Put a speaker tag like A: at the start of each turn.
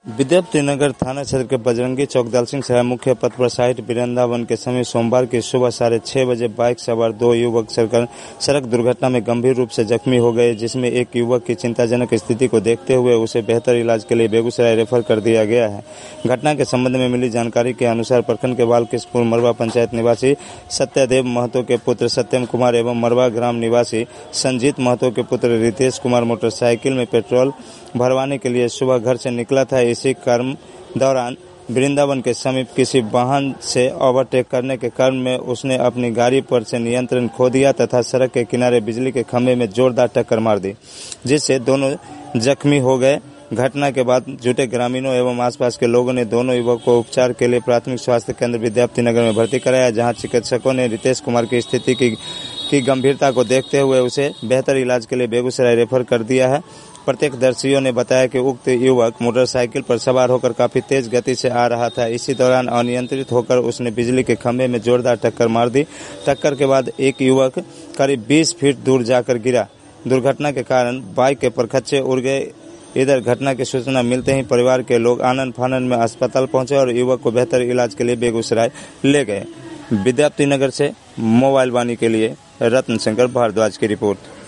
A: विद्यापतिनगर थाना क्षेत्र के बजरंगी चौक दलसिंह सराय मुख्य पथ पर साइट वृंदावन के समीप सोमवार की सुबह 6:30 बजे बाइक सवार 2 युवक सड़क दुर्घटना में गंभीर रूप से जख्मी हो गए, जिसमें एक युवक की चिंताजनक स्थिति को देखते हुए उसे बेहतर इलाज के लिए बेगूसराय रेफर कर दिया गया है। घटना के संबंध में मिली जानकारी के अनुसार प्रखंड के बालकृष्णपुर मरवा पंचायत निवासी सत्यदेव महतो के पुत्र सत्यम कुमार एवं मरवा ग्राम निवासी संजीत महतो के पुत्र रितेश कुमार मोटरसाइकिल में पेट्रोल भरवाने के लिए सुबह घर से निकला था। इसी क्रम दौरान वृंदावन के समीप किसी वाहन से ओवरटेक करने के क्रम में उसने अपनी गाड़ी पर से नियंत्रण खो दिया तथा सड़क के किनारे बिजली के खंभे में जोरदार टक्कर मार दी, जिससे दोनों जख्मी हो गए। घटना के बाद जुटे ग्रामीणों एवं आसपास के लोगों ने दोनों युवक को उपचार के लिए प्राथमिक स्वास्थ्य केंद्र विद्यापतिनगर में भर्ती कराया, जहां चिकित्सकों ने रितेश कुमार की स्थिति की गंभीरता को देखते हुए उसे बेहतर इलाज के लिए बेगूसराय रेफर कर दिया है। प्रत्यक्षदर्शियों ने बताया कि उक्त युवक मोटरसाइकिल पर सवार होकर काफी तेज गति से आ रहा था। इसी दौरान अनियंत्रित होकर उसने बिजली के खंभे में जोरदार टक्कर मार दी। टक्कर के बाद एक युवक करीब 20 फीट दूर जाकर गिरा। दुर्घटना के कारण बाइक के परखच्चे उड़ गए। इधर घटना की सूचना मिलते ही परिवार के लोग आनन फानन में अस्पताल पहुंचे और युवक को बेहतर इलाज के लिए बेगूसराय ले गए। विद्यापतिनगर से मोबाइल वाणी के लिए रत्न शंकर भारद्वाज की रिपोर्ट।